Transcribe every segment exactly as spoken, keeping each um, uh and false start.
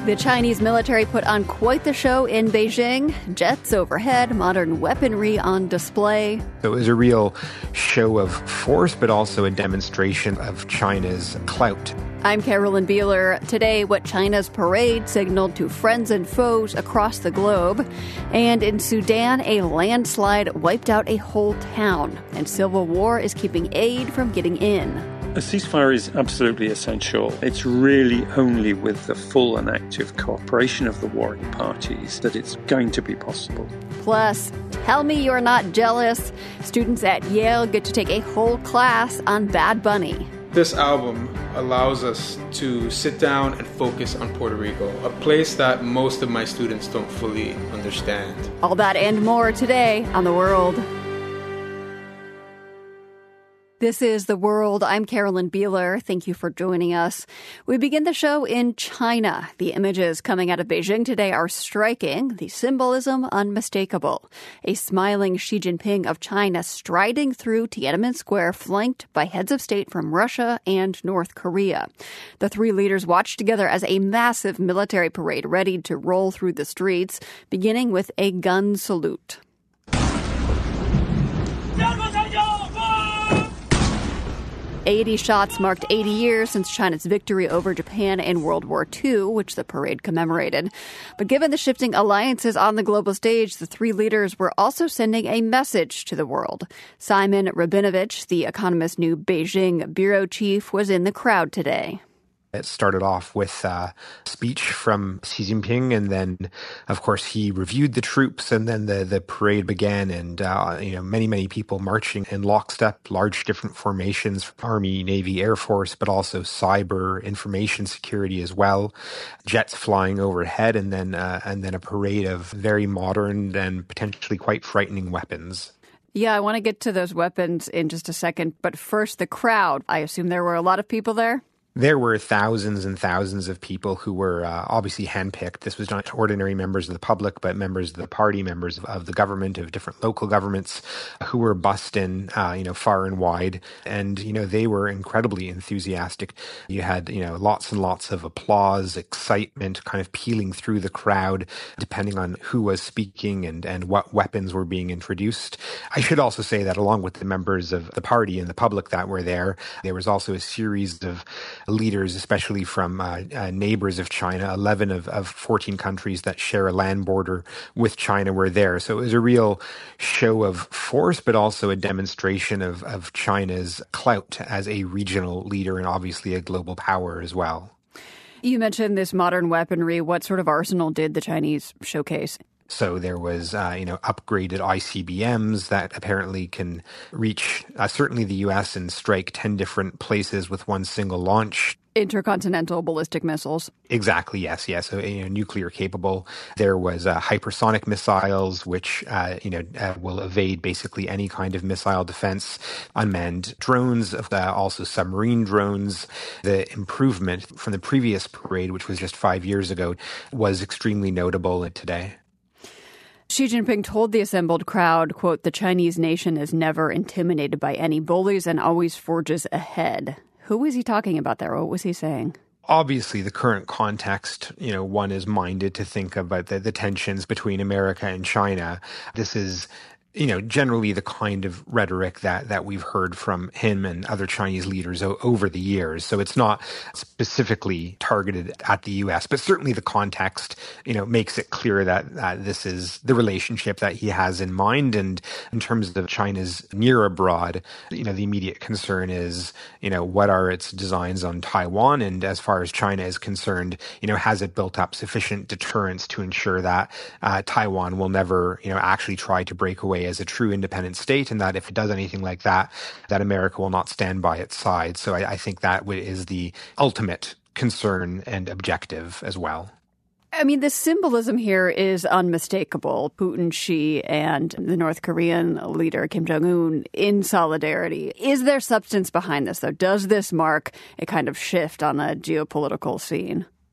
The Chinese military put on quite the show in Beijing. Jets overhead, modern weaponry on display. So it was a real show of force, but also a demonstration of China's clout. I'm Carolyn Beeler. Today, what China's parade signaled to friends and foes across the globe. And in Sudan, a landslide wiped out a whole town. And civil war is keeping aid from getting in. A ceasefire is absolutely essential. It's really only with the full and active cooperation of the warring parties that it's going to be possible. Plus, tell me you're not jealous. Students at Yale get to take a whole class on Bad Bunny. This album allows us to sit down and focus on Puerto Rico, a place that most of my students don't fully understand. All that and more today on The World. This is The World. I'm Carolyn Beeler. Thank you for joining us. We begin the show in China. The images coming out of Beijing today are striking, the symbolism unmistakable. A smiling Xi Jinping of China striding through Tiananmen Square, flanked by heads of state from Russia and North Korea. The three leaders watched together as a massive military parade readied to roll through the streets, beginning with a gun salute. eighty shots marked eighty years since China's victory over Japan in World War Two, which the parade commemorated. But given the shifting alliances on the global stage, the three leaders were also sending a message to the world. Simon Rabinovich, the Economist new Beijing bureau chief, was in the crowd today. It started off with a speech from Xi Jinping, and then, of course, he reviewed the troops, and then the, the parade began, and, uh, you know, many, many people marching in lockstep, large different formations, Army, Navy, Air Force, but also cyber, information security as well, jets flying overhead, and then, uh, and then a parade of very modern and potentially quite frightening weapons. Yeah, I want to get to those weapons in just a second, but first, the crowd. I assume there were a lot of people there? There were thousands and thousands of people who were uh, obviously handpicked. This was not ordinary members of the public, but members of the party, members of, of the government, of different local governments who were bussed in, uh, you know, far and wide. And, you know, they were incredibly enthusiastic. You had, you know, lots and lots of applause, excitement kind of peeling through the crowd, depending on who was speaking and, and what weapons were being introduced. I should also say that along with the members of the party and the public that were there, there was also a series of leaders, especially from uh, uh, neighbors of China. eleven of, of fourteen countries that share a land border with China were there. So it was a real show of force, but also a demonstration of, of China's clout as a regional leader and obviously a global power as well. You mentioned this modern weaponry. What sort of arsenal did the Chinese showcase? So there was, uh, you know, upgraded I C B Ms that apparently can reach uh, certainly the U S and strike ten different places with one single launch. Intercontinental ballistic missiles. Exactly, yes, yes. So, you know, nuclear capable. There was uh, hypersonic missiles, which, uh, you know, uh, will evade basically any kind of missile defense. Unmanned drones, uh, also submarine drones. The improvement from the previous parade, which was just five years ago, was extremely notable today. Xi Jinping told the assembled crowd, quote, "The Chinese nation is never intimidated by any bullies and always forges ahead." Who was he talking about there? What was he saying? Obviously, the current context, you know, one is minded to think about the, the tensions between America and China. This is, you know, generally the kind of rhetoric that, that we've heard from him and other Chinese leaders o- over the years. So it's not specifically targeted at the U S, but certainly the context, you know, makes it clear that uh, this is the relationship that he has in mind. And in terms of China's near abroad, you know, the immediate concern is, you know, what are its designs on Taiwan? And as far as China is concerned, you know, has it built up sufficient deterrence to ensure that uh, Taiwan will never, you know, actually try to break away as a true independent state, and that if it does anything like that, that America will not stand by its side. So I, I think that is the ultimate concern and objective as well. I mean, the symbolism here is unmistakable. Putin, Xi, and the North Korean leader, Kim Jong-un, in solidarity. Is there substance behind this, though? Does this mark a kind of shift on the geopolitical scene?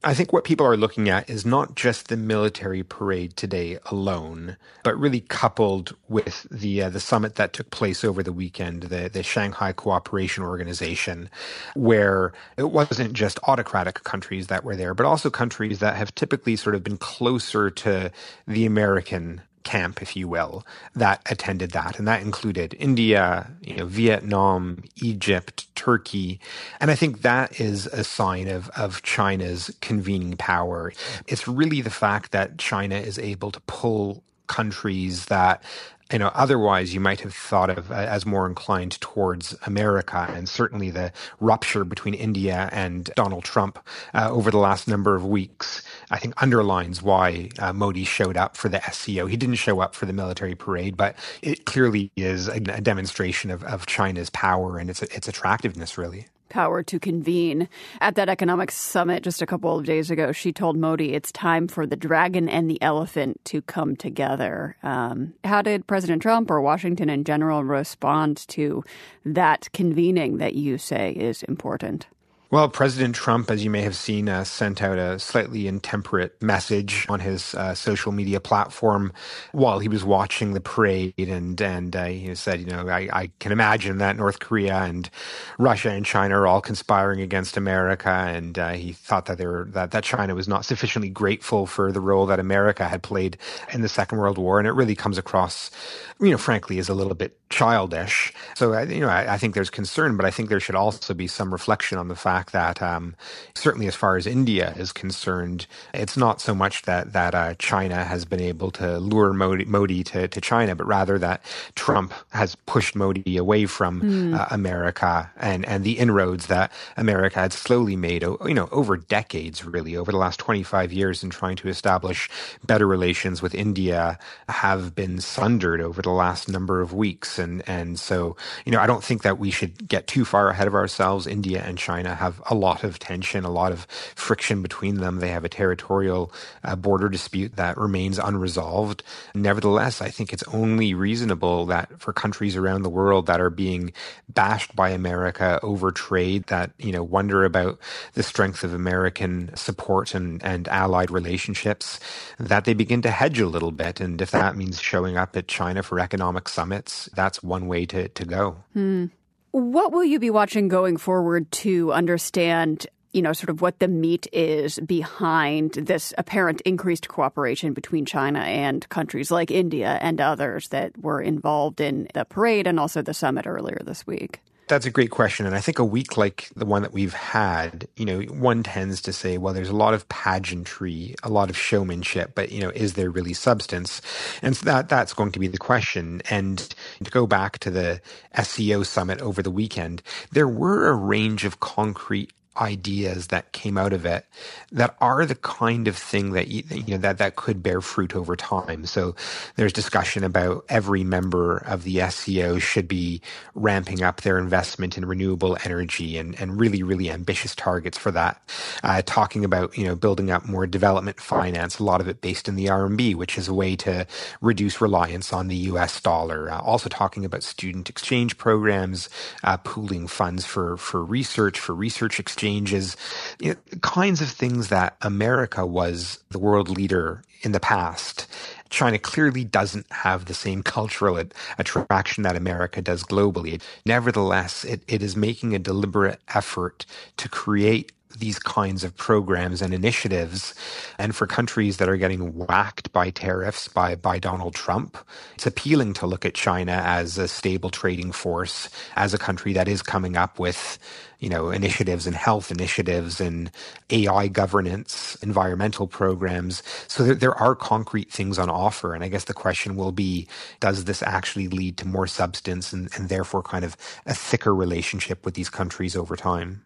I think what people are looking at is not just the military parade today alone, but really coupled with the uh, the summit that took place over the weekend, the, the Shanghai Cooperation Organization, where it wasn't just autocratic countries that were there, but also countries that have typically sort of been closer to the American camp, if you will, that attended that. And that included India, you know, Vietnam, Egypt, Turkey. And I think that is a sign of, of China's convening power. It's really the fact that China is able to pull countries that, you know, otherwise you might have thought of as more inclined towards America. And certainly the rupture between India and Donald Trump uh, over the last number of weeks, I think underlines why uh, Modi showed up for the S C O. He didn't show up for the military parade, but it clearly is a, a demonstration of, of China's power and its its attractiveness, really. Power to convene. At that economic summit just a couple of days ago, she told Modi it's time for the dragon and the elephant to come together. Um, how did President Trump or Washington in general respond to that convening that you say is important? Well, President Trump, as you may have seen, uh, sent out a slightly intemperate message on his uh, social media platform while he was watching the parade. And, and uh, he said, you know, I, I can imagine that North Korea and Russia and China are all conspiring against America. And uh, he thought that, they were, that, that China was not sufficiently grateful for the role that America had played in the Second World War. And it really comes across, you know, frankly, as a little bit childish. So, you know, I, I think there's concern, but I think there should also be some reflection on the fact that um, certainly as far as India is concerned, it's not so much that that uh, China has been able to lure Modi, Modi to, to China, but rather that Trump has pushed Modi away from mm. uh, America and, and the inroads that America had slowly made, you know, over decades, really, over the last twenty-five years in trying to establish better relations with India have been sundered over the last number of weeks. And, and so, you know, I don't think that we should get too far ahead of ourselves. India and China have a lot of tension, a lot of friction between them. They have a territorial uh, border dispute that remains unresolved. Nevertheless, I think it's only reasonable that for countries around the world that are being bashed by America over trade, that, you know, wonder about the strength of American support and, and allied relationships, that they begin to hedge a little bit. And if that means showing up at China for economic summits, that's one way to, to go. Hmm. What will you be watching going forward to understand, you know, sort of what the meat is behind this apparent increased cooperation between China and countries like India and others that were involved in the parade and also the summit earlier this week? That's a great question. And I think a week like the one that we've had, you know, one tends to say, well, there's a lot of pageantry, a lot of showmanship, but, you know, is there really substance? And so that that's going to be the question. And to go back to the S C O summit over the weekend, there were a range of concrete ideas that came out of it that are the kind of thing that you, you know that that could bear fruit over time. So there's discussion about every member of the S C O should be ramping up their investment in renewable energy and and really really ambitious targets for that. Uh, talking about, you know, building up more development finance, a lot of it based in the R M B, which is a way to reduce reliance on the U S dollar. Uh, also talking about student exchange programs, uh, pooling funds for for research for research exchange. Changes, you know, kinds of things that America was the world leader in the past. China clearly doesn't have the same cultural attraction that America does globally. Nevertheless, it, it is making a deliberate effort to create these kinds of programs and initiatives. And for countries that are getting whacked by tariffs by, by Donald Trump, it's appealing to look at China as a stable trading force, as a country that is coming up with, you know, initiatives and health initiatives and A I governance, environmental programs. So there, there are concrete things on offer. And I guess the question will be, does this actually lead to more substance and, and therefore kind of a thicker relationship with these countries over time?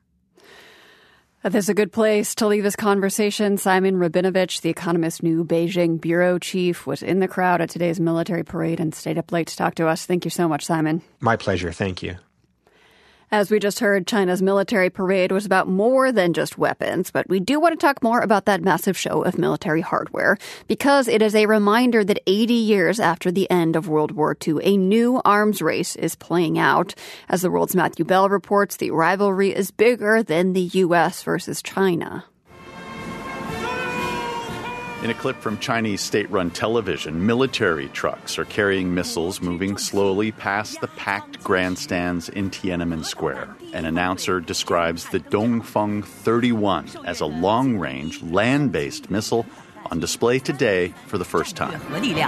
This is a good place to leave this conversation. Simon Rabinovich, The Economist new Beijing bureau chief, was in the crowd at today's military parade and stayed up late to talk to us. Thank you so much, Simon. My pleasure. Thank you. As we just heard, China's military parade was about more than just weapons, but we do want to talk more about that massive show of military hardware because it is a reminder that eighty years after the end of World War Two, a new arms race is playing out. As the World's Matthew Bell reports, the rivalry is bigger than the U S versus China. In a clip from Chinese state-run television, military trucks are carrying missiles moving slowly past the packed grandstands in Tiananmen Square. An announcer describes the Dongfeng thirty-one as a long-range, land-based missile on display today for the first time.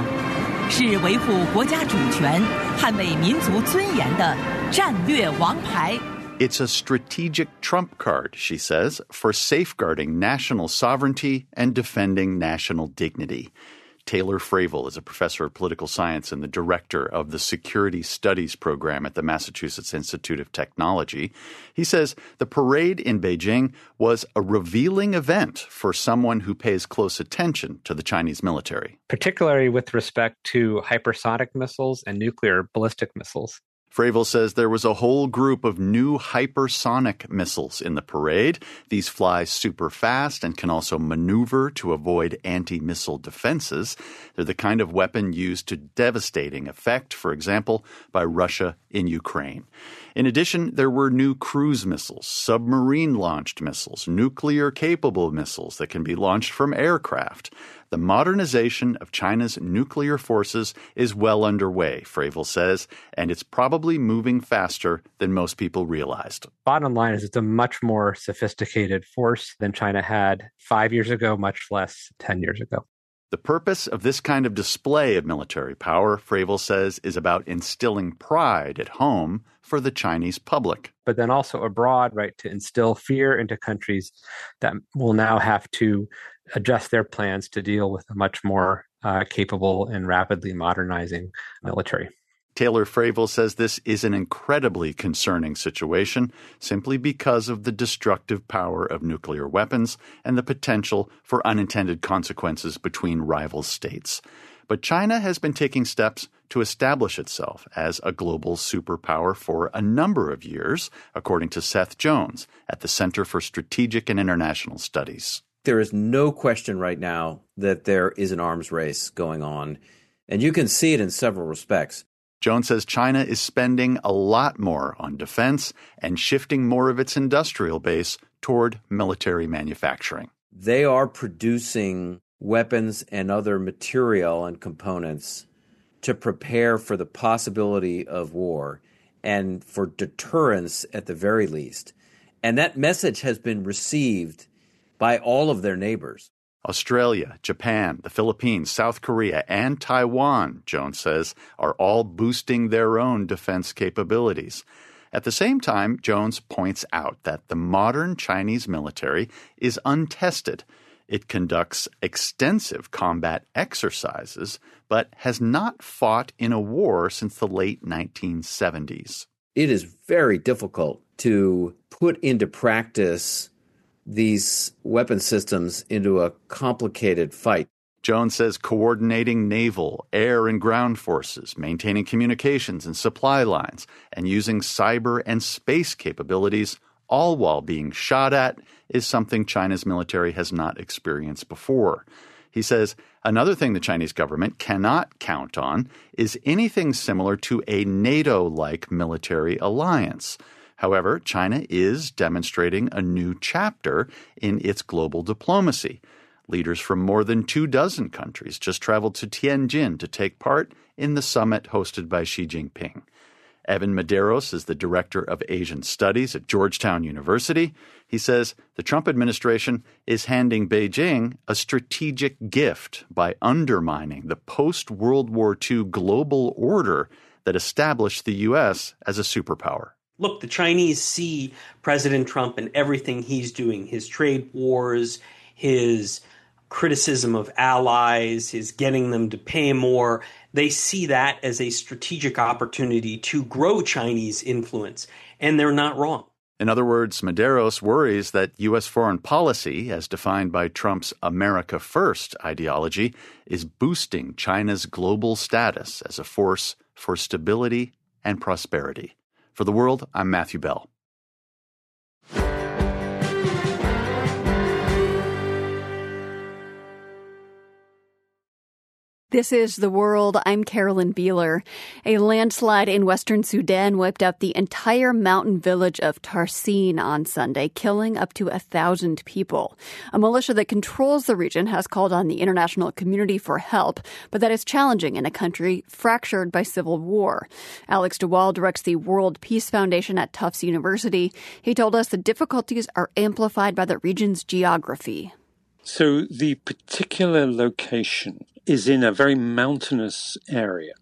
It's a strategic trump card, she says, for safeguarding national sovereignty and defending national dignity. Taylor Fravel is a professor of political science and the director of the Security Studies program at the Massachusetts Institute of Technology. He says the parade in Beijing was a revealing event for someone who pays close attention to the Chinese military. Particularly with respect to hypersonic missiles and nuclear ballistic missiles. Fravel says there was a whole group of new hypersonic missiles in the parade. These fly super fast and can also maneuver to avoid anti-missile defenses. They're the kind of weapon used to devastating effect, for example, by Russia in Ukraine. In addition, there were new cruise missiles, submarine-launched missiles, nuclear-capable missiles that can be launched from aircraft. The modernization of China's nuclear forces is well underway, Fravel says, and it's probably moving faster than most people realized. Bottom line is it's a much more sophisticated force than China had five years ago, much less ten years ago. The purpose of this kind of display of military power, Fravel says, is about instilling pride at home for the Chinese public. But then also abroad, right, to instill fear into countries that will now have to adjust their plans to deal with a much more uh, capable and rapidly modernizing military. Taylor Fravel says this is an incredibly concerning situation simply because of the destructive power of nuclear weapons and the potential for unintended consequences between rival states. But China has been taking steps to establish itself as a global superpower for a number of years, according to Seth Jones at the Center for Strategic and International Studies. There is no question right now that there is an arms race going on, and you can see it in several respects. Jones says China is spending a lot more on defense and shifting more of its industrial base toward military manufacturing. They are producing weapons and other material and components to prepare for the possibility of war and for deterrence at the very least. And that message has been received by all of their neighbors. Australia, Japan, the Philippines, South Korea, and Taiwan, Jones says, are all boosting their own defense capabilities. At the same time, Jones points out that the modern Chinese military is untested. It conducts extensive combat exercises, but has not fought in a war since the late nineteen seventies. It is very difficult to put into practice these weapon systems into a complicated fight. Jones says coordinating naval, air, and ground forces, maintaining communications and supply lines, and using cyber and space capabilities, all while being shot at, is something China's military has not experienced before. He says another thing the Chinese government cannot count on is anything similar to a NATO-like military alliance. However, China is demonstrating a new chapter in its global diplomacy. Leaders from more than two dozen countries just traveled to Tianjin to take part in the summit hosted by Xi Jinping. Evan Medeiros is the director of Asian Studies at Georgetown University. He says the Trump administration is handing Beijing a strategic gift by undermining the post-World War Two global order that established the U S as a superpower. Look, the Chinese see President Trump and everything he's doing, his trade wars, his criticism of allies, his getting them to pay more. They see that as a strategic opportunity to grow Chinese influence, and they're not wrong. In other words, Medeiros worries that U S foreign policy, as defined by Trump's America First ideology, is boosting China's global status as a force for stability and prosperity. For The World, I'm Matthew Bell. This is The World. I'm Carolyn Beeler. A landslide in western Sudan wiped out the entire mountain village of Tarsin on Sunday, killing up to a thousand people. A militia that controls the region has called on the international community for help, but that is challenging in a country fractured by civil war. Alex DeWaal directs the World Peace Foundation at Tufts University. He told us the difficulties are amplified by the region's geography. So the particular location is in a very mountainous area.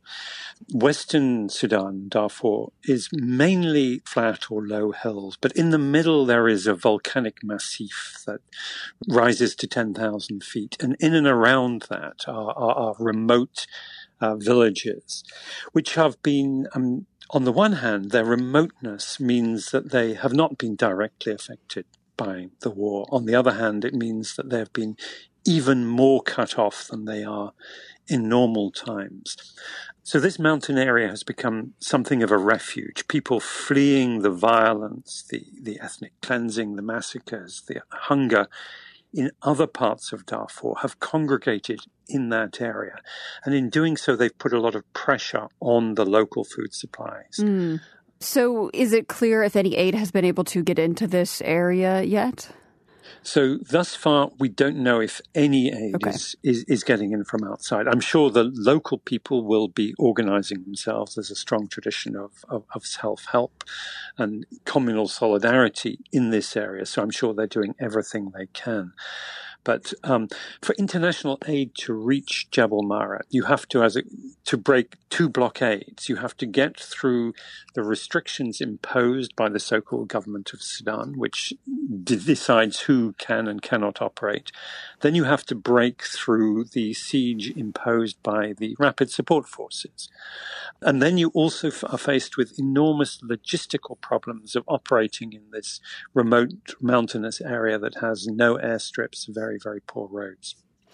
Western Sudan, Darfur, is mainly flat or low hills, but in the middle there is a volcanic massif that rises to ten thousand feet, and in and around that are, are, are remote uh, villages, which have been, um, on the one hand, their remoteness means that they have not been directly affected by the war. On the other hand, it means that they have been even more cut off than they are in normal times. So this mountain area has become something of a refuge. People fleeing the violence, the, the ethnic cleansing, the massacres, the hunger in other parts of Darfur have congregated in that area. And in doing so, they've put a lot of pressure on the local food supplies. Mm. So is it clear if any aid has been able to get into this area yet? So thus far, we don't know if any aid okay. is, is, is getting in from outside. I'm sure the local people will be organizing themselves. There's a strong tradition of, of, of self-help and communal solidarity in this area. So I'm sure they're doing everything they can. But um, for international aid to reach Jebel Mara, you have to, as a, to break two blockades, you have to get through the restrictions imposed by the so-called government of Sudan, which d- decides who can and cannot operate. Then you have to break through the siege imposed by the Rapid Support Forces. And then you also f- are faced with enormous logistical problems of operating in this remote mountainous area that has no airstrips, very, very poor roads.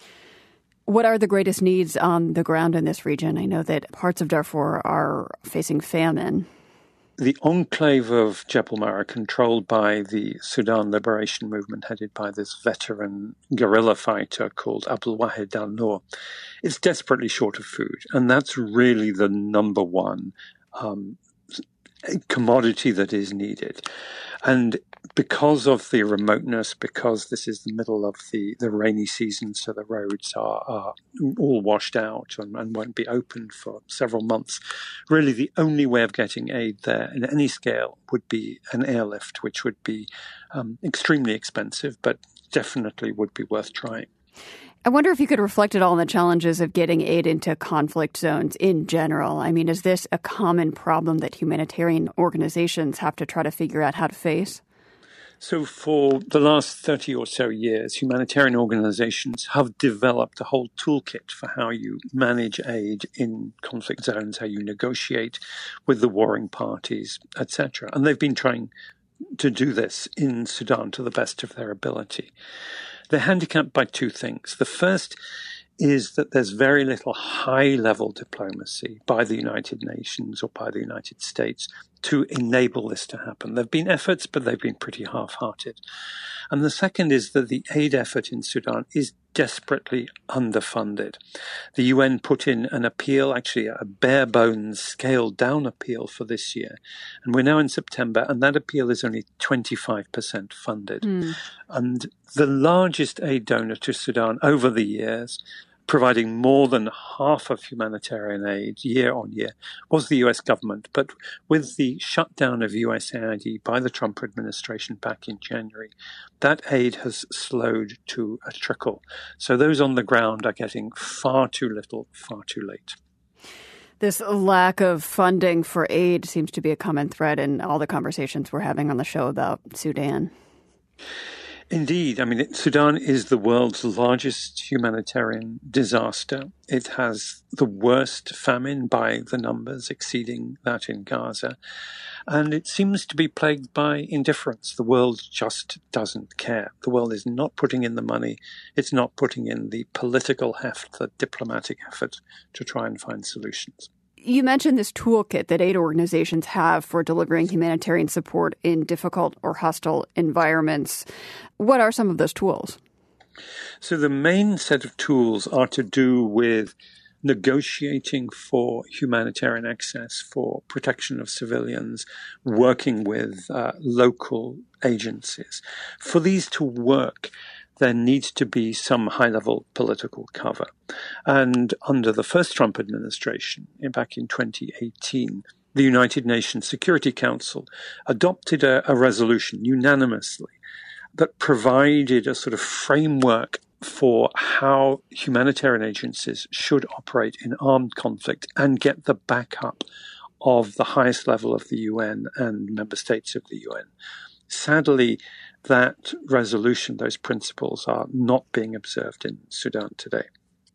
What are the greatest needs on the ground in this region? I know that parts of Darfur are facing famine. The enclave of Jebel Mara, controlled by the Sudan Liberation Movement, headed by this veteran guerrilla fighter called Abdul Wahid al-Nur, is desperately short of food. And that's really the number one um, commodity that is needed. And because of the remoteness, because this is the middle of the, the rainy season, so the roads are, are all washed out and, and won't be opened for several months, really the only way of getting aid there in any scale would be an airlift, which would be um, extremely expensive, but definitely would be worth trying. I wonder if you could reflect at all on the challenges of getting aid into conflict zones in general. I mean, is this a common problem that humanitarian organizations have to try to figure out how to face? So for the last thirty or so years, humanitarian organizations have developed a whole toolkit for how you manage aid in conflict zones, how you negotiate with the warring parties, et cetera. And they've been trying to do this in Sudan to the best of their ability. They're handicapped by two things. The first is that there's very little high-level diplomacy by the United Nations or by the United States to enable this to happen. There have been efforts, but they've been pretty half-hearted. And the second is that the aid effort in Sudan is desperately underfunded. The U N put in an appeal, actually a bare-bones, scaled-down appeal for this year. And we're now in September, and that appeal is only twenty-five percent funded. Mm. And the largest aid donor to Sudan over the years, providing more than half of humanitarian aid year on year, was the U S government. But with the shutdown of U S A I D by the Trump administration back in January, that aid has slowed to a trickle. So those on the ground are getting far too little, far too late. This lack of funding for aid seems to be a common thread in all the conversations we're having on the show about Sudan. Indeed. I mean, it, Sudan is the world's largest humanitarian disaster. It has the worst famine by the numbers, exceeding that in Gaza. And it seems to be plagued by indifference. The world just doesn't care. The world is not putting in the money. It's not putting in the political heft, the diplomatic effort to try and find solutions. You mentioned this toolkit that aid organizations have for delivering humanitarian support in difficult or hostile environments. What are some of those tools? So the main set of tools are to do with negotiating for humanitarian access, for protection of civilians, working with uh, local agencies. For these to work, there needs to be some high-level political cover. And under the first Trump administration, back in twenty eighteen, the United Nations Security Council adopted a, a resolution unanimously that provided a sort of framework for how humanitarian agencies should operate in armed conflict and get the backup of the highest level of the U N and member states of the U N. Sadly, that resolution, those principles, are not being observed in Sudan today.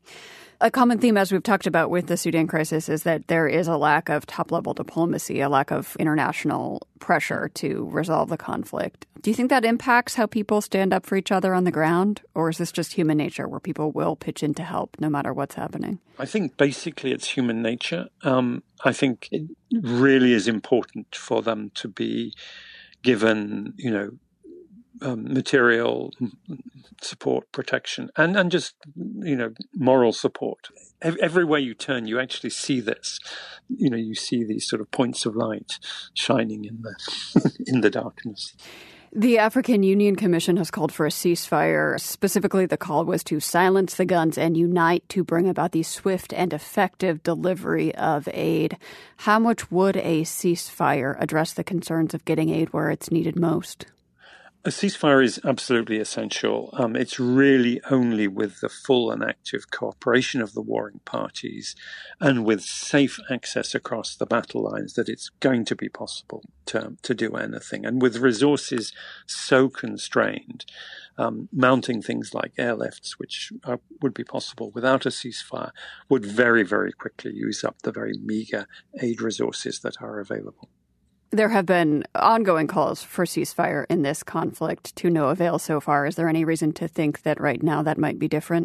A common theme, as we've talked about with the Sudan crisis, is that there is a lack of top-level diplomacy, a lack of international pressure to resolve the conflict. Do you think that impacts how people stand up for each other on the ground? Or is this just human nature where people will pitch in to help no matter what's happening? I think basically it's human nature. Um, I think it really is important for them to be given, you know, Um, material support, protection, and, and just, you know, moral support. Everywhere you turn, you actually see this. You know, you see these sort of points of light shining in the in the darkness. The African Union Commission has called for a ceasefire. Specifically, the call was to silence the guns and unite to bring about the swift and effective delivery of aid. How much would a ceasefire address the concerns of getting aid where it's needed most? A ceasefire is absolutely essential. Um, it's really only with the full and active cooperation of the warring parties and with safe access across the battle lines that it's going to be possible to, to do anything. And with resources so constrained, um, mounting things like airlifts, which are, would be possible without a ceasefire, would very, very quickly use up the very meager aid resources that are available. There have been ongoing calls for ceasefire in this conflict to no avail so far. Is there any reason to think that right now that might be different?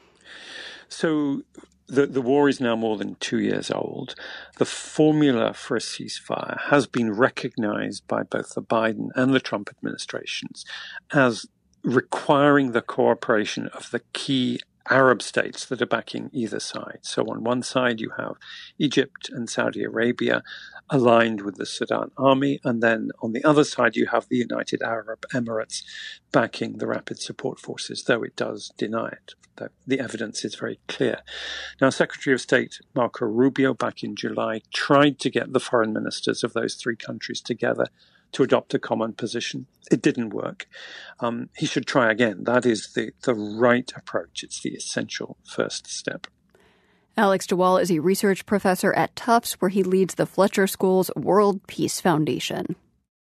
So the, the war is now more than two years old. The formula for a ceasefire has been recognized by both the Biden and the Trump administrations as requiring the cooperation of the key Arab states that are backing either side. So on one side, you have Egypt and Saudi Arabia aligned with the Sudan army. And then on the other side, you have the United Arab Emirates backing the Rapid Support Forces, though it does deny it. The, the evidence is very clear. Now, Secretary of State Marco Rubio back in July tried to get the foreign ministers of those three countries together to adopt a common position. It didn't work. Um, he should try again. That is the, the right approach. It's the essential first step. Alex de Waal is a research professor at Tufts, where he leads the Fletcher School's World Peace Foundation.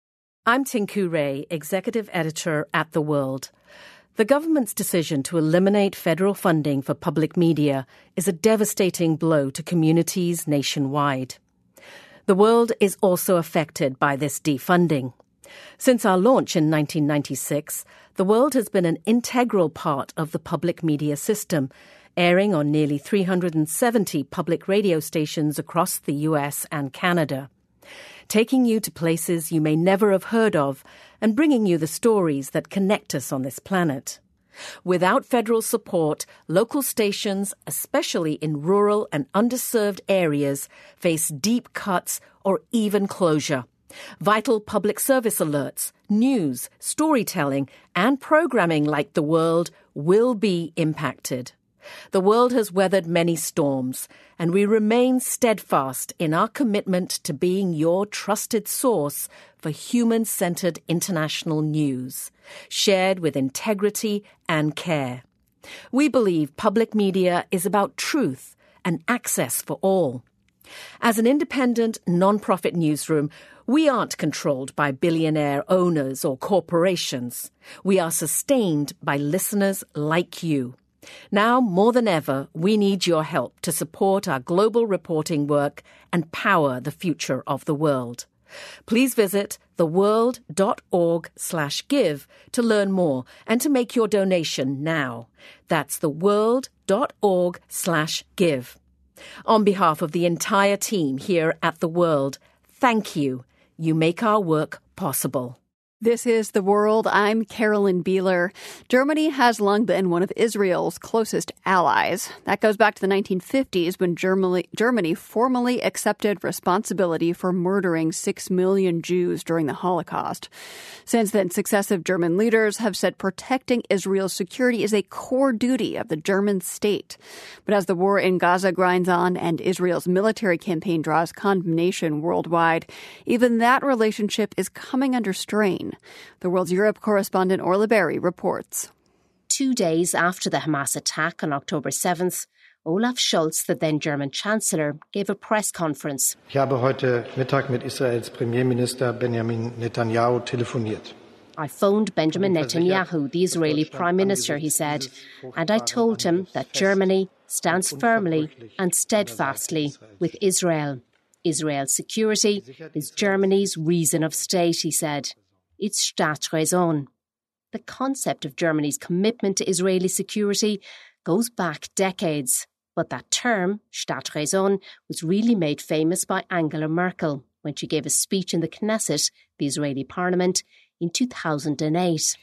I'm Tinku Ray, executive editor at The World. The government's decision to eliminate federal funding for public media is a devastating blow to communities nationwide. The world is also affected by this defunding. Since our launch in nineteen ninety-six, The World has been an integral part of the public media system, airing on nearly three hundred seventy public radio stations across the U S and Canada, taking you to places you may never have heard of and bringing you the stories that connect us on this planet. Without federal support, local stations, especially in rural and underserved areas, face deep cuts or even closure. Vital public service alerts, news, storytelling, and programming like The World will be impacted. The world has weathered many storms, and we remain steadfast in our commitment to being your trusted source for human-centered international news, shared with integrity and care. We believe public media is about truth and access for all. As an independent, non-profit newsroom, we aren't controlled by billionaire owners or corporations. We are sustained by listeners like you. Now, more than ever, we need your help to support our global reporting work and power the future of the world. Please visit theworld.org slash give to learn more and to make your donation now. That's theworld.org slash give. On behalf of the entire team here at The World, thank you. You make our work possible. This is The World. I'm Carolyn Beeler. Germany has long been one of Israel's closest allies. That goes back to the nineteen fifties when Germany, Germany formally accepted responsibility for murdering six million Jews during the Holocaust. Since then, successive German leaders have said protecting Israel's security is a core duty of the German state. But as the war in Gaza grinds on and Israel's military campaign draws condemnation worldwide, even that relationship is coming under strain. The World's Europe correspondent Orla Berry reports. Two days after the Hamas attack on October seventh, Olaf Scholz, the then German Chancellor, gave a press conference. Ich habe heute Mittag mit Israels Premierminister Benjamin Netanyahu telefoniert. I phoned Benjamin Netanyahu, the Israeli Prime Minister, he said, and I told him that Germany stands firmly and steadfastly with Israel. Israel's security is Germany's reason of state, he said. It's Staatsräson. The concept of Germany's commitment to Israeli security goes back decades, but that term, Staatsräson, was really made famous by Angela Merkel when she gave a speech in the Knesset, the Israeli parliament, in two thousand eight.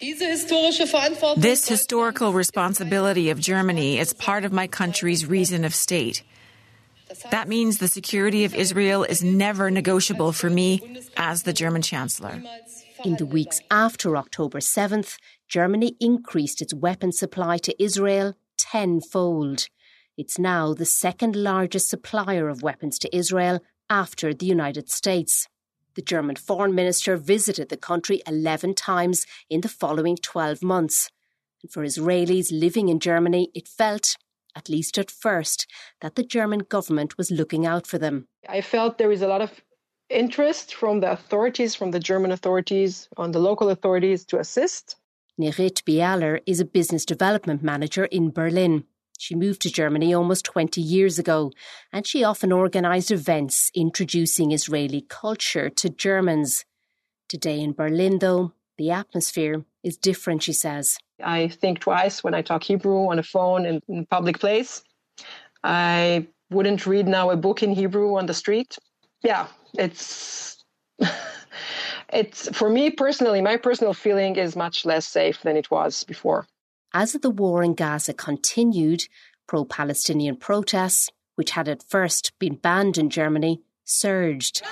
This historical responsibility of Germany is part of my country's reason of state. That means the security of Israel is never negotiable for me as the German Chancellor. In the weeks after October seventh, Germany increased its weapons supply to Israel tenfold. It's now the second largest supplier of weapons to Israel after the United States. The German foreign minister visited the country eleven times in the following twelve months. And for Israelis living in Germany, it felt, at least at first, that the German government was looking out for them. I felt there is a lot of interest from the authorities, from the German authorities, on the local authorities to assist. Nerit Bialer is a business development manager in Berlin. She moved to Germany almost twenty years ago, and she often organised events introducing Israeli culture to Germans. Today in Berlin, though, the atmosphere is different, she says. I think twice when I talk Hebrew on a phone in, in a public place. I wouldn't read now a book in Hebrew on the street. Yeah, it's, it's for me personally, my personal feeling is much less safe than it was before. As the war in Gaza continued, pro-Palestinian protests, which had at first been banned in Germany, surged.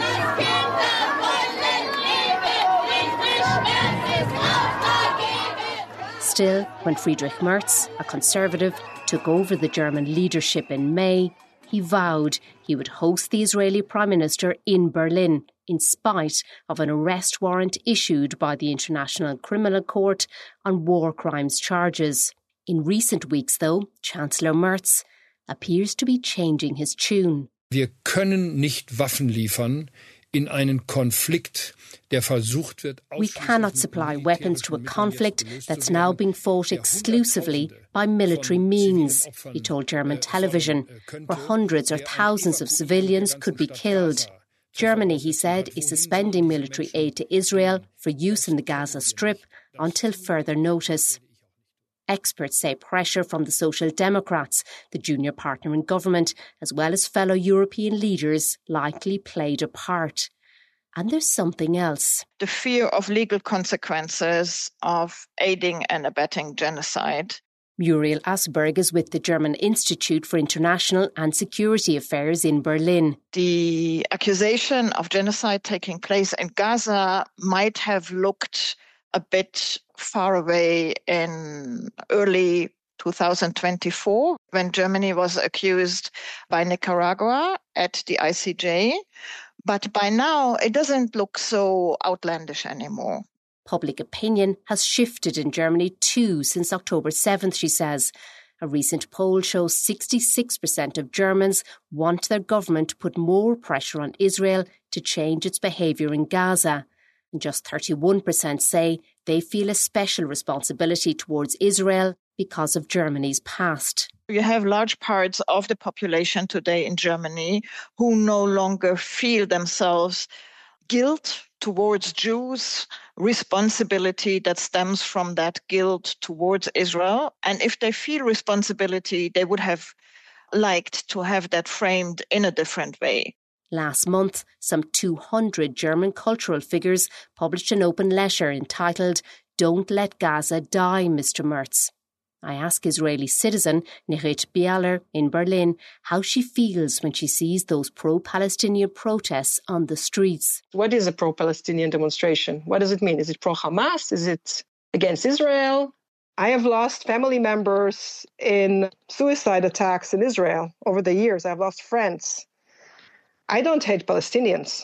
Still, when Friedrich Merz, a conservative, took over the German leadership in May, he vowed he would host the Israeli Prime Minister in Berlin, in spite of an arrest warrant issued by the International Criminal Court on war crimes charges. In recent weeks, though, Chancellor Merz appears to be changing his tune. Wir können nicht Waffen liefern in einen Konflikt, der versucht wird. We cannot supply weapons to a conflict that's now being fought exclusively by military means, he told German television, where hundreds or thousands of civilians could be killed. Germany, he said, is suspending military aid to Israel for use in the Gaza Strip until further notice. Experts say pressure from the Social Democrats, the junior partner in government, as well as fellow European leaders, likely played a part. And there's something else. The fear of legal consequences of aiding and abetting genocide. Muriel Asberg is with the German Institute for International and Security Affairs in Berlin. The accusation of genocide taking place in Gaza might have looked a bit far away in early two thousand twenty-four, when Germany was accused by Nicaragua at the I C J. But by now, it doesn't look so outlandish anymore. Public opinion has shifted in Germany too since October seventh, she says. A recent poll shows sixty-six percent of Germans want their government to put more pressure on Israel to change its behaviour in Gaza. And just thirty-one percent say they feel a special responsibility towards Israel because of Germany's past. You have large parts of the population today in Germany who no longer feel themselves guilt towards Jews, responsibility that stems from that guilt towards Israel. And if they feel responsibility, they would have liked to have that framed in a different way. Last month, some two hundred German cultural figures published an open letter entitled "Don't Let Gaza Die, Mister Merz." I ask Israeli citizen Nechit Bialer in Berlin how she feels when she sees those pro-Palestinian protests on the streets. What is a pro-Palestinian demonstration? What does it mean? Is it pro-Hamas? Is it against Israel? I have lost family members in suicide attacks in Israel over the years. I've lost friends. I don't hate Palestinians.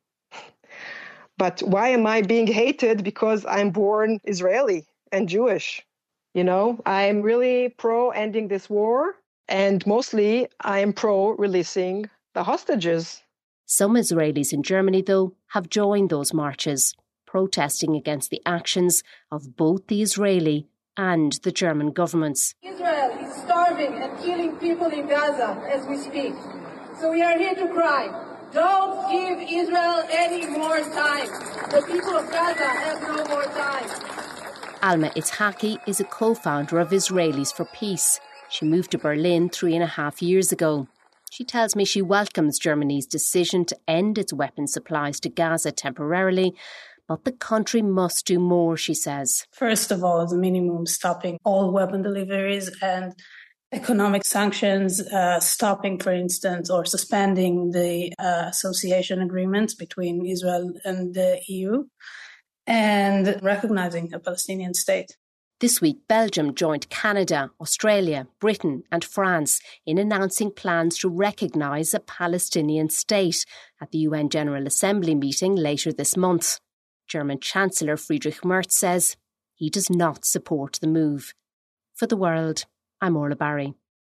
But why am I being hated because I'm born Israeli and Jewish? You know, I'm really pro-ending this war, and mostly I am pro-releasing the hostages. Some Israelis in Germany, though, have joined those marches, protesting against the actions of both the Israeli and the German governments. Israel is starving and killing people in Gaza as we speak. So we are here to cry, don't give Israel any more time. The people of Gaza have no more time. Alma Itzhaki is a co-founder of Israelis for Peace. She moved to Berlin three and a half years ago. She tells me she welcomes Germany's decision to end its weapons supplies to Gaza temporarily, but the country must do more, she says. First of all, as a minimum, stopping all weapon deliveries and economic sanctions, uh, stopping, for instance, or suspending the uh, association agreements between Israel and the E U, and recognizing a Palestinian state. This week, Belgium joined Canada, Australia, Britain and France in announcing plans to recognise a Palestinian state at the U N General Assembly meeting later this month. German Chancellor Friedrich Merz says he does not support the move. For The World, I'm Orla Barry.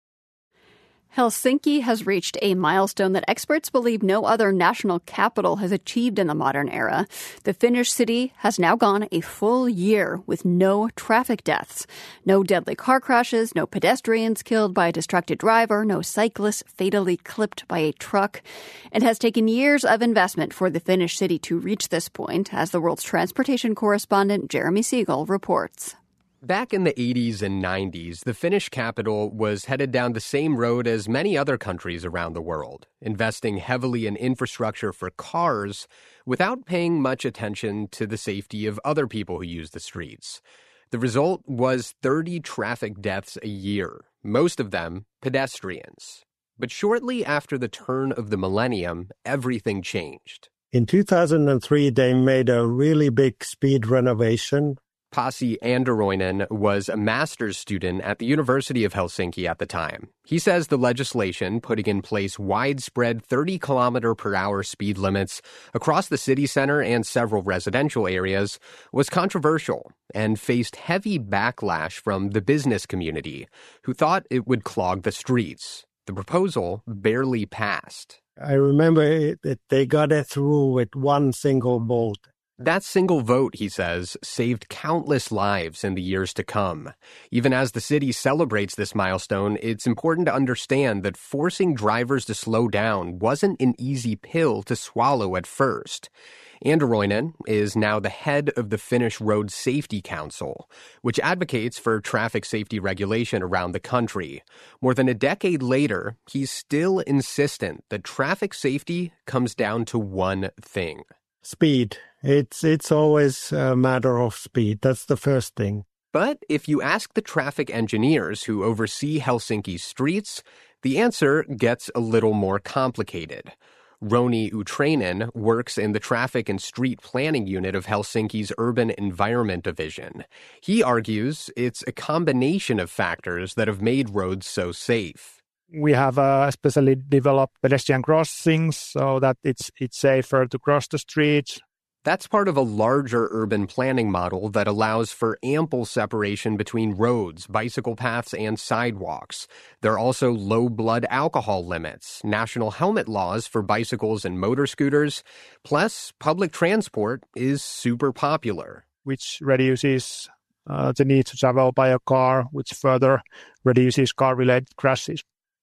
Helsinki has reached a milestone that experts believe no other national capital has achieved in the modern era. The Finnish city has now gone a full year with no traffic deaths. No deadly car crashes, no pedestrians killed by a distracted driver, no cyclists fatally clipped by a truck. It has taken years of investment for the Finnish city to reach this point, as the world's transportation correspondent Jeremy Siegel reports. Back in the eighties and nineties, the Finnish capital was headed down the same road as many other countries around the world, investing heavily in infrastructure for cars without paying much attention to the safety of other people who use the streets. The result was thirty traffic deaths a year, most of them pedestrians. But shortly after the turn of the millennium, everything changed. In two thousand three, they made a really big speed renovation. Pasi Anderoinen was a master's student at the University of Helsinki at the time. He says the legislation putting in place widespread thirty kilometer per hour speed limits across the city center and several residential areas was controversial and faced heavy backlash from the business community, who thought it would clog the streets. The proposal barely passed. I remember that they got it through with one single vote. That single vote, he says, saved countless lives in the years to come. Even as the city celebrates this milestone, it's important to understand that forcing drivers to slow down wasn't an easy pill to swallow at first. Anderoinen is now the head of the Finnish Road Safety Council, which advocates for traffic safety regulation around the country. More than a decade later, he's still insistent that traffic safety comes down to one thing. Speed. It's it's always a matter of speed. That's the first thing. But if you ask the traffic engineers who oversee Helsinki's streets, the answer gets a little more complicated. Roni Utrainen works in the Traffic and Street Planning Unit of Helsinki's Urban Environment Division. He argues it's a combination of factors that have made roads so safe. We have uh, especially developed pedestrian crossings so that it's it's safer to cross the streets. That's part of a larger urban planning model that allows for ample separation between roads, bicycle paths, and sidewalks. There are also low blood alcohol limits, national helmet laws for bicycles and motor scooters, plus public transport is super popular. Which reduces uh, the need to travel by a car, which further reduces car-related crashes.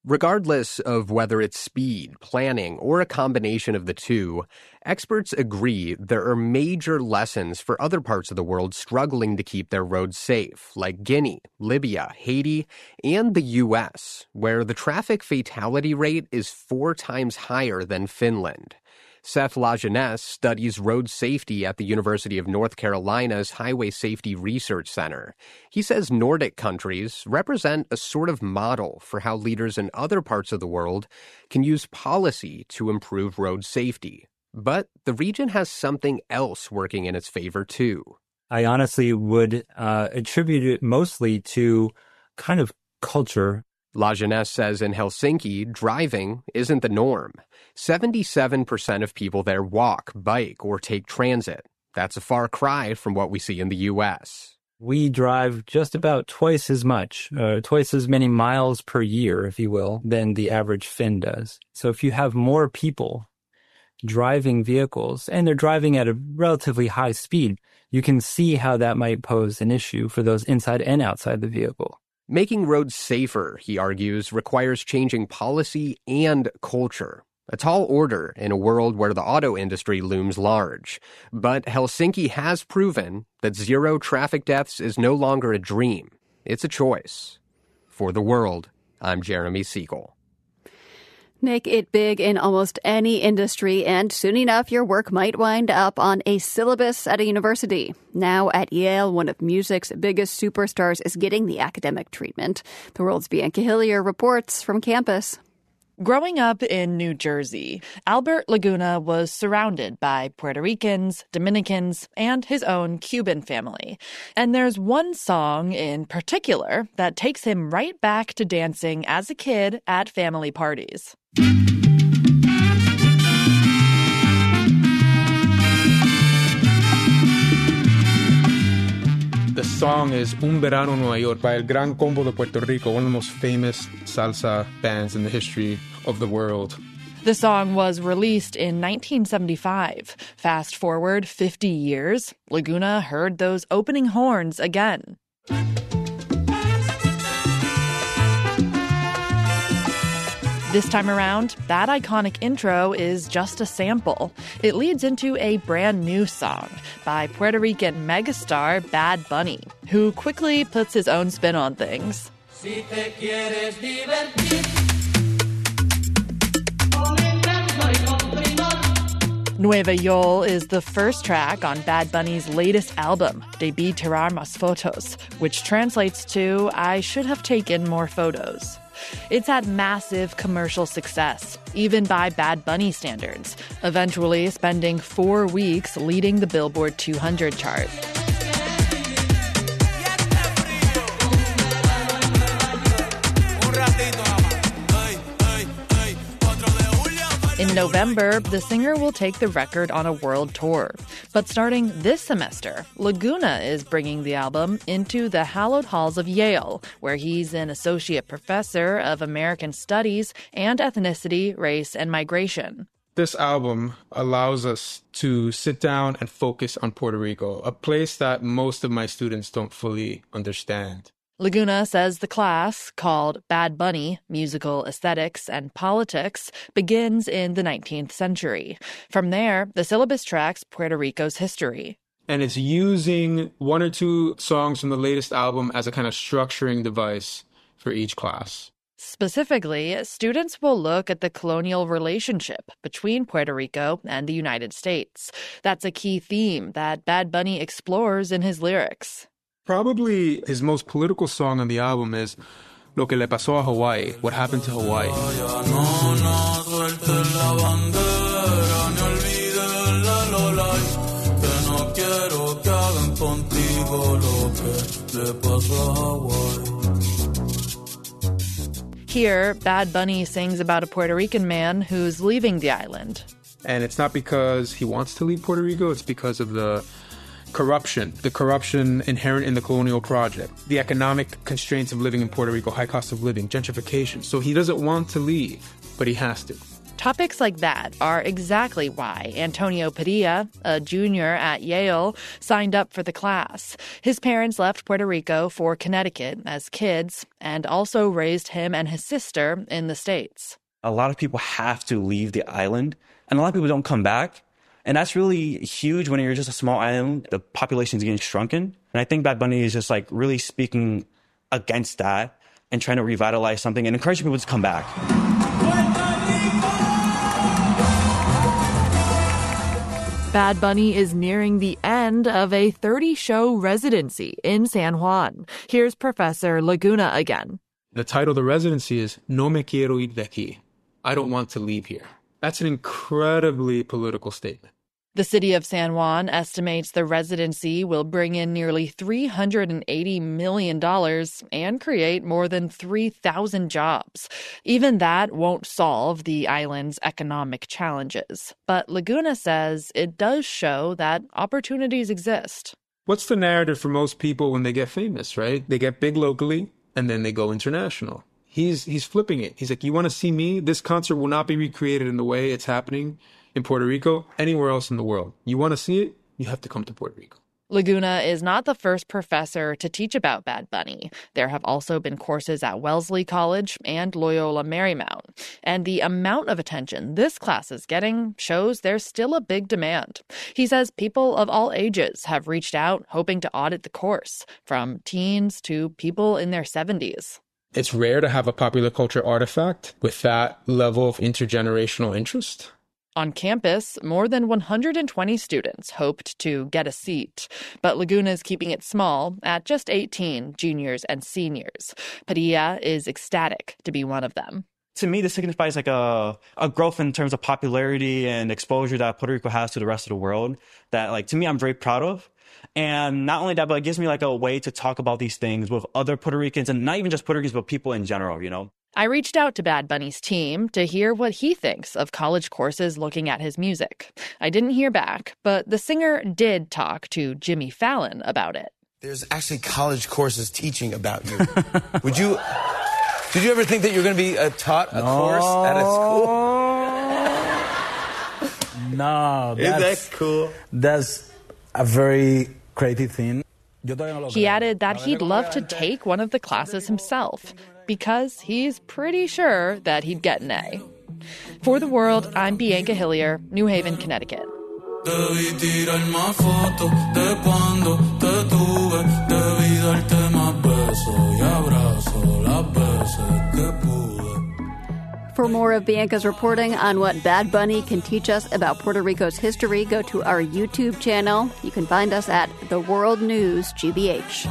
Regardless of whether it's speed, planning, or a combination of the two, experts agree there are major lessons for other parts of the world struggling to keep their roads safe, like Guinea, Libya, Haiti, and the U S, where the traffic fatality rate is four times higher than Finland. Seth Lajeunesse studies road safety at the University of North Carolina's Highway Safety Research Center. He says Nordic countries represent a sort of model for how leaders in other parts of the world can use policy to improve road safety. But the region has something else working in its favor, too. I honestly would uh, attribute it mostly to kind of culture. Lajeunesse says in Helsinki, driving isn't the norm. seventy-seven percent of people there walk, bike, or take transit. That's a far cry from what we see in the U S. We drive just about twice as much, uh, twice as many miles per year, if you will, than the average Finn does. So if you have more people driving vehicles, and they're driving at a relatively high speed, you can see how that might pose an issue for those inside and outside the vehicle. Making roads safer, he argues, requires changing policy and culture. A tall order in a world where the auto industry looms large. But Helsinki has proven that zero traffic deaths is no longer a dream. It's a choice. For The World, I'm Jeremy Siegel. Make it big in almost any industry, and soon enough your work might wind up on a syllabus at a university. Now at Yale, one of music's biggest superstars is getting the academic treatment. The World's Bianca Hillier reports from campus. Growing up in New Jersey, Albert Laguna was surrounded by Puerto Ricans, Dominicans, and his own Cuban family. And there's one song in particular that takes him right back to dancing as a kid at family parties. The song is Un Verano Nueva York by El Gran Combo de Puerto Rico, one of the most famous salsa bands in the history of the world. The song was released in nineteen seventy-five. Fast forward fifty years, Laguna heard those opening horns again. This time around, that iconic intro is just a sample. It leads into a brand new song by Puerto Rican megastar Bad Bunny, who quickly puts his own spin on things. Si te quieres divertir. Nueva Yol is the first track on Bad Bunny's latest album, Debí Tirar Más Fotos, which translates to I should have taken more photos. It's had massive commercial success, even by Bad Bunny standards, eventually spending four weeks leading the Billboard two hundred chart. In November, the singer will take the record on a world tour. But starting this semester, Laguna is bringing the album into the hallowed halls of Yale, where he's an associate professor of American Studies and Ethnicity, Race, and Migration. This album allows us to sit down and focus on Puerto Rico, a place that most of my students don't fully understand. Laguna says the class, called Bad Bunny, Musical Aesthetics and Politics, begins in the nineteenth century. From there, the syllabus tracks Puerto Rico's history. And it's using one or two songs from the latest album as a kind of structuring device for each class. Specifically, students will look at the colonial relationship between Puerto Rico and the United States. That's a key theme that Bad Bunny explores in his lyrics. Probably his most political song on the album is Lo que le pasó a Hawaii, What Happened to Hawaii. Here, Bad Bunny sings about a Puerto Rican man who's leaving the island. And it's not because he wants to leave Puerto Rico, it's because of the corruption, the corruption inherent in the colonial project, the economic constraints of living in Puerto Rico, high cost of living, gentrification. So he doesn't want to leave, but he has to. Topics like that are exactly why Antonio Padilla, a junior at Yale, signed up for the class. His parents left Puerto Rico for Connecticut as kids and also raised him and his sister in the States. A lot of people have to leave the island, and a lot of people don't come back. And that's really huge when you're just a small island. The population is getting shrunken. And I think Bad Bunny is just like really speaking against that and trying to revitalize something and encouraging people to come back. Bad Bunny is nearing the end of a thirty-show residency in San Juan. Here's Professor Laguna again. The title of the residency is No Me Quiero Ir de Aquí. I don't want to leave here. That's an incredibly political statement. The city of San Juan estimates the residency will bring in nearly three hundred eighty million dollars and create more than three thousand jobs. Even that won't solve the island's economic challenges. But Laguna says it does show that opportunities exist. What's the narrative for most people when they get famous, right? They get big locally and then they go international. He's he's flipping it. He's like, you want to see me? This concert will not be recreated in the way it's happening in Puerto Rico, anywhere else in the world. You want to see it? You have to come to Puerto Rico. Laguna is not the first professor to teach about Bad Bunny. There have also been courses at Wellesley College and Loyola Marymount. And the amount of attention this class is getting shows there's still a big demand. He says people of all ages have reached out hoping to audit the course, from teens to people in their seventies. It's rare to have a popular culture artifact with that level of intergenerational interest. On campus, more than one hundred twenty students hoped to get a seat, but Laguna is keeping it small at just eighteen juniors and seniors. Padilla is ecstatic to be one of them. To me, this signifies like a, a growth in terms of popularity and exposure that Puerto Rico has to the rest of the world that, like, to me, I'm very proud of. And not only that, but it gives me like a way to talk about these things with other Puerto Ricans, and not even just Puerto Ricans, but people in general, you know? I reached out to Bad Bunny's team to hear what he thinks of college courses looking at his music. I didn't hear back, but the singer did talk to Jimmy Fallon about it. There's actually college courses teaching about you. Would you, did you ever think that you're going to be uh, taught a no. course at a school? No. Is that cool? That's a very creative thing. He added that he'd love to take one of the classes himself, because he's pretty sure that he'd get an A. For The World, I'm Bianca Hillier, New Haven, Connecticut. For more of Bianca's reporting on what Bad Bunny can teach us about Puerto Rico's history, go to our YouTube channel. You can find us at The World News G B H.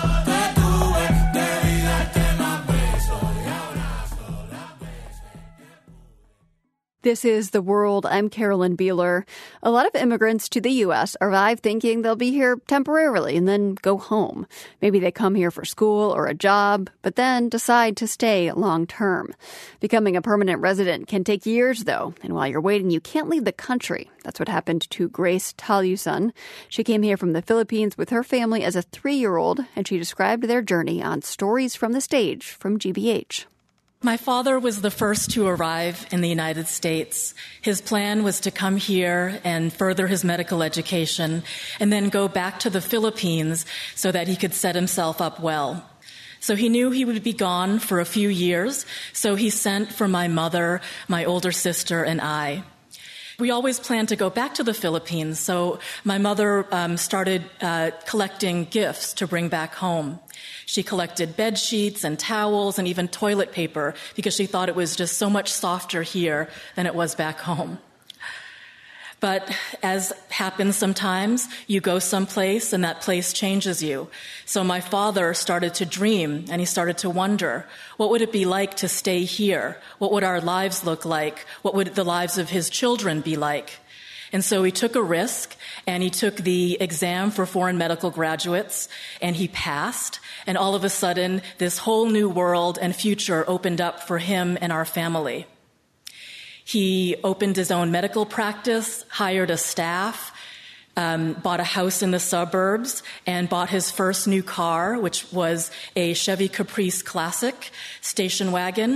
This is The World. I'm Carolyn Beeler. A lot of immigrants to the U S arrive thinking they'll be here temporarily and then go home. Maybe they come here for school or a job, but then decide to stay long term. Becoming a permanent resident can take years, though, and while you're waiting, you can't leave the country. That's what happened to Grace Talusan. She came here from the Philippines with her family as a three-year-old, and she described their journey on Stories from the Stage from G B H. My father was the first to arrive in the United States. His plan was to come here and further his medical education and then go back to the Philippines so that he could set himself up well. So he knew he would be gone for a few years, so he sent for my mother, my older sister, and I. We always planned to go back to the Philippines, so my mother um, started uh, collecting gifts to bring back home. She collected bed sheets and towels and even toilet paper because she thought it was just so much softer here than it was back home. But as happens sometimes, you go someplace and that place changes you. So my father started to dream and he started to wonder, what would it be like to stay here? What would our lives look like? What would the lives of his children be like? And so he took a risk, and he took the exam for foreign medical graduates, and he passed. And all of a sudden, this whole new world and future opened up for him and our family. He opened his own medical practice, hired a staff, um, bought a house in the suburbs, and bought his first new car, which was a Chevy Caprice Classic station wagon.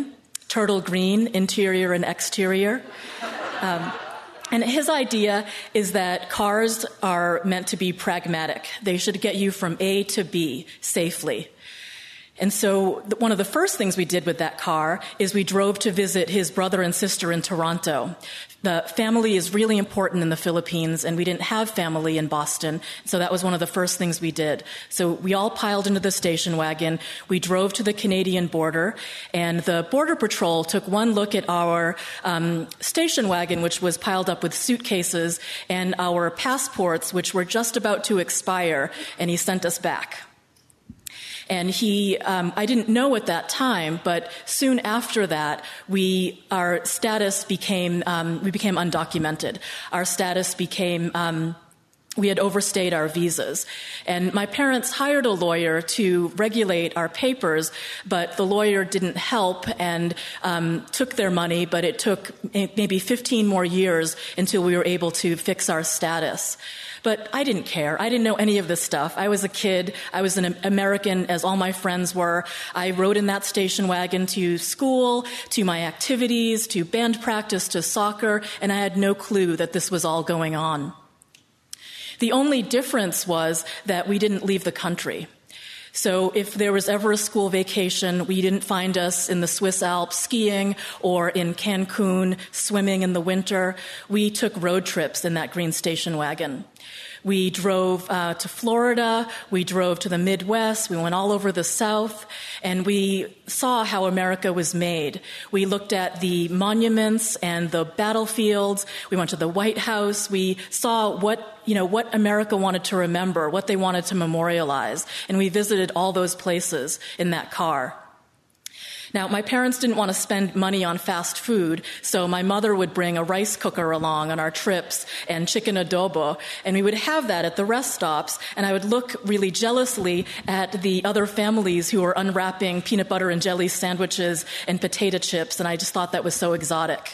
turtle green, interior and exterior. Um, And his idea is that cars are meant to be pragmatic. They should get you from A to B safely. And so one of the first things we did with that car is we drove to visit his brother and sister in Toronto. The family is really important in the Philippines, and we didn't have family in Boston, so that was one of the first things we did. So we all piled into the station wagon. We drove to the Canadian border, and the Border Patrol took one look at our um, station wagon, which was piled up with suitcases, and our passports, which were just about to expire, and he sent us back. And he, um, I didn't know at that time, but soon after that, we, our status became, um, we became undocumented. Our status became, um, we had overstayed our visas. And my parents hired a lawyer to regulate our papers, but the lawyer didn't help and um, took their money, but it took maybe fifteen more years until we were able to fix our status. But I didn't care. I didn't know any of this stuff. I was a kid. I was an American, as all my friends were. I rode in that station wagon to school, to my activities, to band practice, to soccer, and I had no clue that this was all going on. The only difference was that we didn't leave the country. So if there was ever a school vacation, we didn't find us in the Swiss Alps skiing or in Cancun swimming in the winter. We took road trips in that green station wagon. We drove uh, to Florida, we drove to the Midwest, we went all over the South, and we saw how America was made. We looked at the monuments and the battlefields, we went to the White House, we saw what, you know, what America wanted to remember, what they wanted to memorialize, and we visited all those places in that car. Now, my parents didn't want to spend money on fast food, so my mother would bring a rice cooker along on our trips and chicken adobo, and we would have that at the rest stops, and I would look really jealously at the other families who were unwrapping peanut butter and jelly sandwiches and potato chips, and I just thought that was so exotic.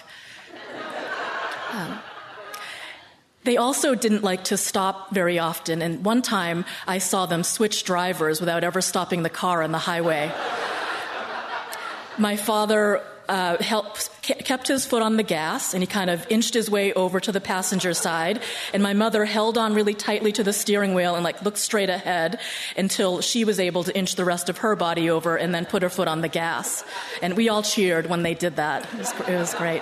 Um, They also didn't like to stop very often, and one time I saw them switch drivers without ever stopping the car on the highway. My father uh, helped, kept his foot on the gas, and he kind of inched his way over to the passenger side, and my mother held on really tightly to the steering wheel and like looked straight ahead until she was able to inch the rest of her body over and then put her foot on the gas. And we all cheered when they did that. It was, it was great.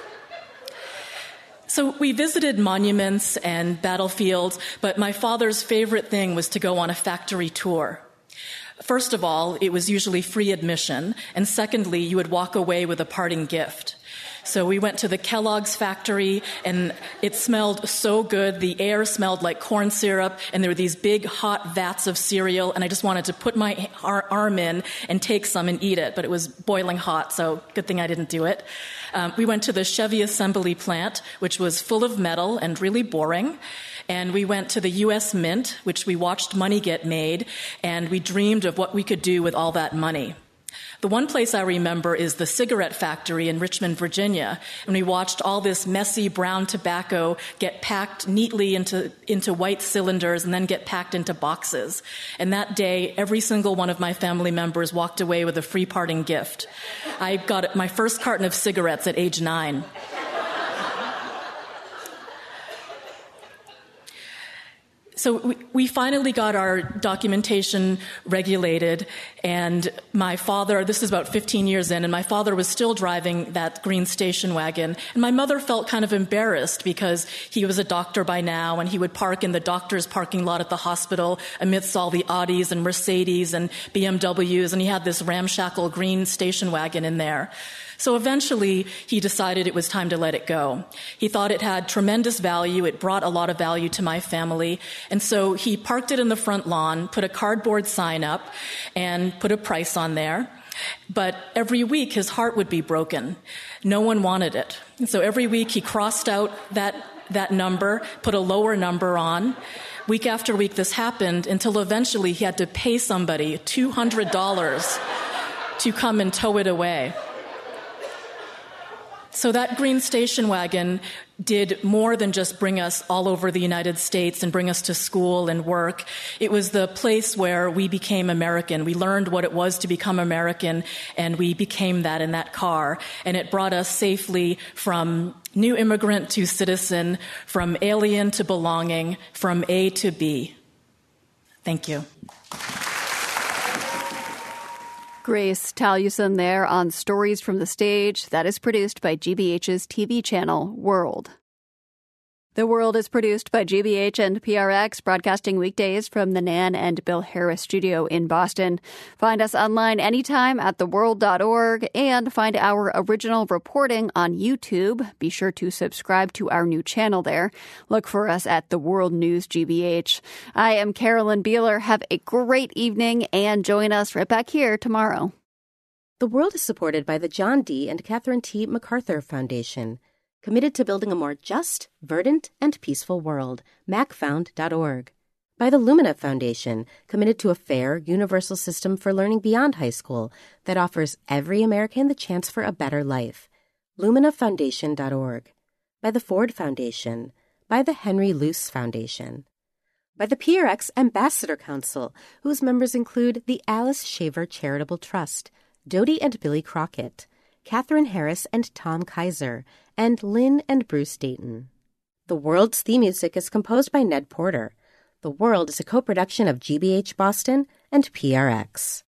So we visited monuments and battlefields, but my father's favorite thing was to go on a factory tour. First of all, it was usually free admission, and secondly, you would walk away with a parting gift. So we went to the Kellogg's factory, and it smelled so good. The air smelled like corn syrup, and there were these big hot vats of cereal, and I just wanted to put my arm in and take some and eat it, but it was boiling hot, so good thing I didn't do it. Um, we went to the Chevy assembly plant, which was full of metal and really boring. And we went to the U S Mint, which we watched money get made, and we dreamed of what we could do with all that money. The one place I remember is the cigarette factory in Richmond, Virginia, and we watched all this messy brown tobacco get packed neatly into, into white cylinders and then get packed into boxes. And that day, every single one of my family members walked away with a free parting gift. I got my first carton of cigarettes at age nine. So we, we finally got our documentation regulated, and my father, this is about fifteen years in, and my father was still driving that green station wagon, and my mother felt kind of embarrassed because he was a doctor by now, and he would park in the doctor's parking lot at the hospital amidst all the Audis and Mercedes and B M Ws, and he had this ramshackle green station wagon in there. So eventually, he decided it was time to let it go. He thought it had tremendous value. It brought a lot of value to my family. And so he parked it in the front lawn, put a cardboard sign up, and put a price on there. But every week, his heart would be broken. No one wanted it. And so every week, he crossed out that, that number, put a lower number on. Week after week, this happened until eventually he had to pay somebody two hundred dollars to come and tow it away. So that green station wagon did more than just bring us all over the United States and bring us to school and work. It was the place where we became American. We learned what it was to become American, and we became that in that car. And it brought us safely from new immigrant to citizen, from alien to belonging, from A to B. Thank you. Grace Talusan there on Stories from the Stage. That is produced by G B H's T V channel, World. The World is produced by G B H and P R X, broadcasting weekdays from the Nan and Bill Harris studio in Boston. Find us online anytime at the world dot org and find our original reporting on YouTube. Be sure to subscribe to our new channel there. Look for us at The World News G B H. I am Carolyn Beeler. Have a great evening and join us right back here tomorrow. The World is supported by the John D. and Catherine T. MacArthur Foundation, committed to building a more just, verdant, and peaceful world. mac found dot org. By the Lumina Foundation, committed to a fair, universal system for learning beyond high school that offers every American the chance for a better life. lumina foundation dot org. By the Ford Foundation. By the Henry Luce Foundation. By the P R X Ambassador Council, whose members include the Alice Shaver Charitable Trust, Dodie and Billy Crockett, Catherine Harris and Tom Kaiser, and Lynn and Bruce Dayton. The World's theme music is composed by Ned Porter. The World is a co-production of G B H Boston and P R X.